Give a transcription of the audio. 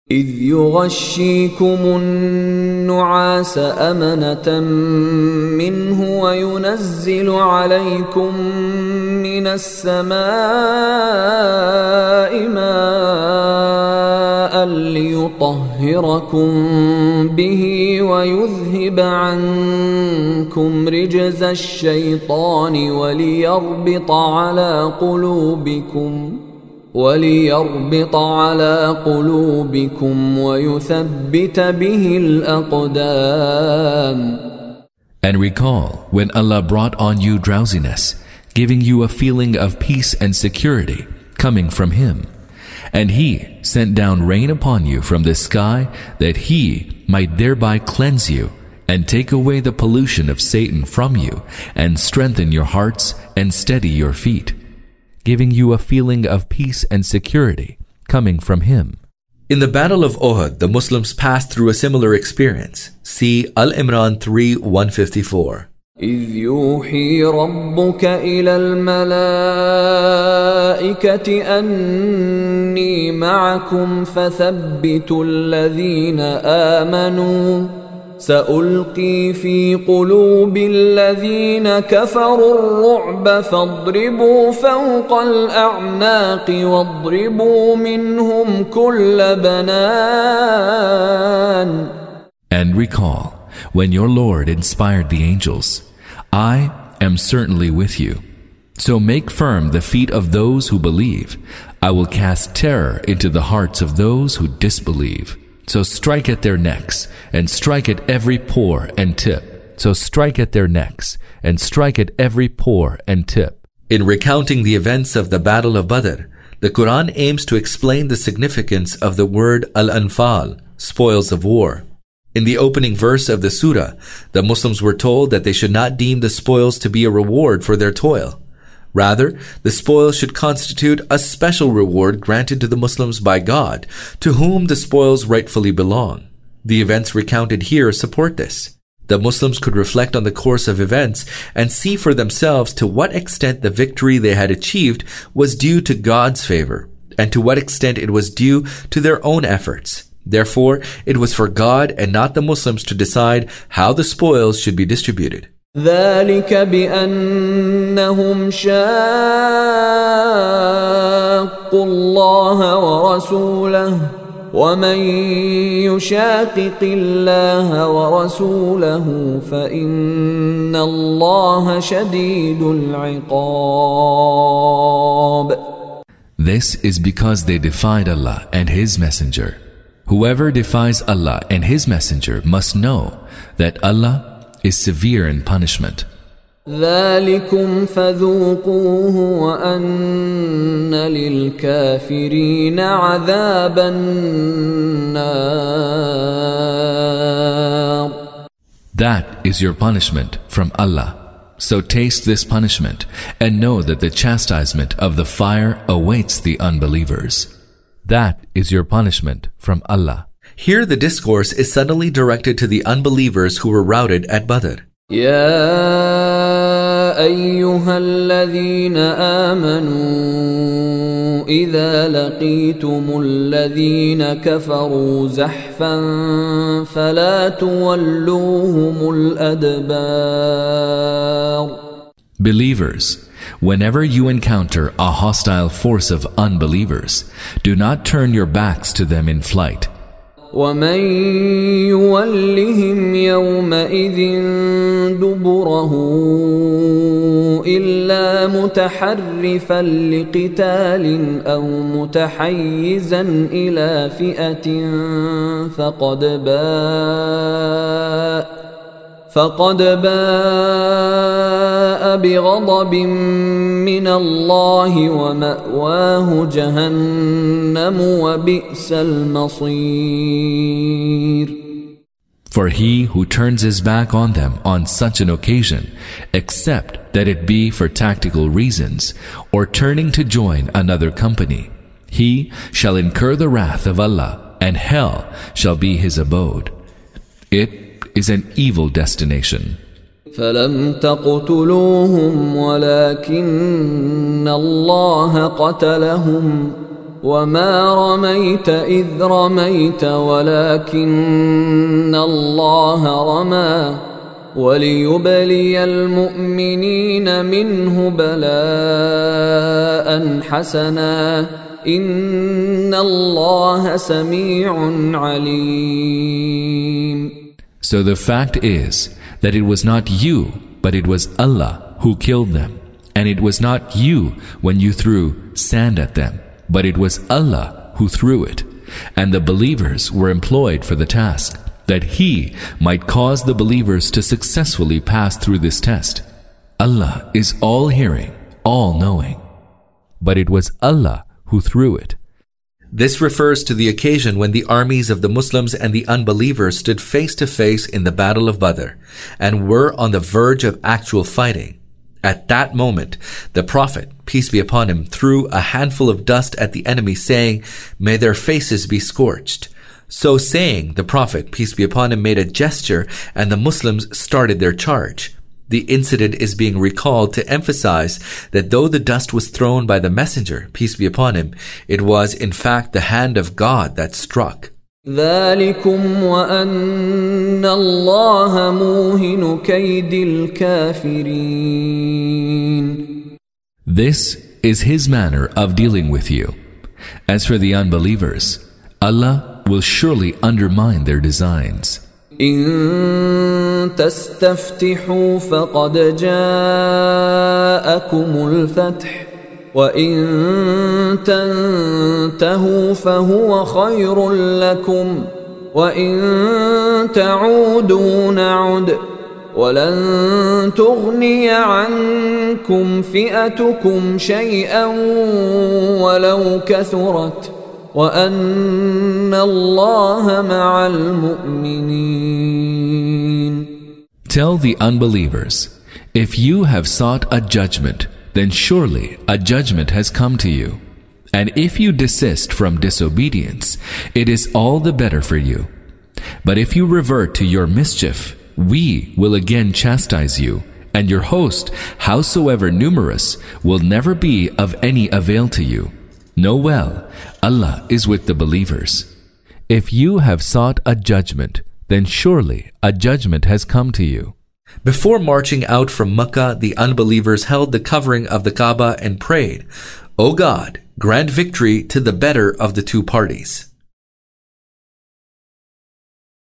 إذ يغشيكم النعاس أمنة منه وينزل عليكم من السماء ماء ليطهركم به ويذهب عنكم رجز الشيطان وليربط على قلوبكم ويثبت به الأقدام. And recall when Allah brought on you drowsiness, giving you a feeling of peace and security coming from Him. And He sent down rain upon you from the sky that He might thereby cleanse you and take away the pollution of Satan from you and strengthen your hearts and steady your feet, giving you a feeling of peace and security coming from Him. In the Battle of Uhud, the Muslims passed through a similar experience. See Al-Imran 3:154. إذ يوحي ربك إلى الملائكة أني معكم فثبتوا الذين آمنوا سألقي في قلوب الذين كفروا الرعب فاضربوا فوق الأعناق واضربوا منهم كل بنان. And recall when your Lord inspired the angels, I am certainly with you. So make firm the feet of those who believe. I will cast terror into the hearts of those who disbelieve. So strike at their necks, and strike at every pore and tip. So strike at their necks, and strike at every pore and tip. In recounting the events of the Battle of Badr, the Quran aims to explain the significance of the word al-anfal, spoils of war. In the opening verse of the surah, the Muslims were told that they should not deem the spoils to be a reward for their toil. Rather, the spoils should constitute a special reward granted to the Muslims by God, to whom the spoils rightfully belong. The events recounted here support this. The Muslims could reflect on the course of events and see for themselves to what extent the victory they had achieved was due to God's favor, and to what extent it was due to their own efforts. Therefore, it was for God and not the Muslims to decide how the spoils should be distributed. ذلك بأنهم شاقوا الله ورسوله ومن يشاقق الله ورسوله فإن الله شديد العقاب. This is because they defied Allah and His Messenger. Whoever defies Allah and His Messenger must know that Allah is severe in punishment. ذلكم فذوقوه وأن للكافرين عذاب النار. That is your punishment from Allah. So taste this punishment and know that the chastisement of the fire awaits the unbelievers. That is your punishment from Allah. Here the discourse is suddenly directed to the unbelievers who were routed at Badr. يا أيها الذين آمنوا إذا لقيتم الذين كفروا زحفا فلا تولوهم الأدبار. Believers, whenever you encounter a hostile force of unbelievers, do not turn your backs to them in flight. ومن يولهم يومئذ دبره إلا متحرفا لقتال أو متحيزا إلى فئة فقد باء بغضب من الله ومأواه جهنم وبئس المصير. For he who turns his back on them on such an occasion, except that it be for tactical reasons, or turning to join another company, he shall incur the wrath of Allah, and hell shall be his abode. It is an evil destination. فلم تقتلوهم ولكن الله قتلهم وما رميت إذ رميت ولكن الله رمى وليبلي المؤمنين منه بلاء حسنا إن الله سميع عليم. So the fact is that it was not you, but it was Allah who killed them. And it was not you when you threw sand at them, but it was Allah who threw it. And the believers were employed for the task, that He might cause the believers to successfully pass through this test. Allah is all-hearing, all-knowing. But it was Allah who threw it. This refers to the occasion when the armies of the Muslims and the unbelievers stood face to face in the Battle of Badr and were on the verge of actual fighting. At that moment, the Prophet, peace be upon him, threw a handful of dust at the enemy, saying, "May their faces be scorched." So saying, the Prophet, peace be upon him, made a gesture and the Muslims started their charge. The incident is being recalled to emphasize that though the dust was thrown by the Messenger, peace be upon him, it was in fact the hand of God that struck. ذلكم وأن الله موهن كيد الكافرين. This is His manner of dealing with you. As for the unbelievers, Allah will surely undermine their designs. إن تستفتحوا فقد جاءكم الفتح وإن تنتهوا فهو خير لكم وإن تعودوا نعد ولن تغني عنكم فئتكم شيئا ولو كثرت وَأَنَّ اللَّهَ مَعَ الْمُؤْمِنِينَ. Tell the unbelievers, if you have sought a judgment, then surely a judgment has come to you. And if you desist from disobedience, it is all the better for you. But if you revert to your mischief, we will again chastise you, and your host, howsoever numerous, will never be of any avail to you. Know well, Allah is with the believers. If you have sought a judgment, then surely a judgment has come to you. Before marching out from Makkah, the unbelievers held the covering of the Kaaba and prayed, "O God, grant victory to the better of the two parties."